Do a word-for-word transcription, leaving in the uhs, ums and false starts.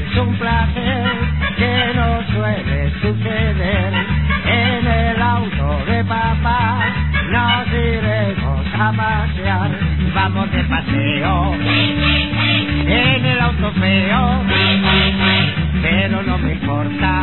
es un placer que no suele suceder. En el auto de papá nos iremos a pasear. Vamos de paseo en el auto feo, pero no me importa.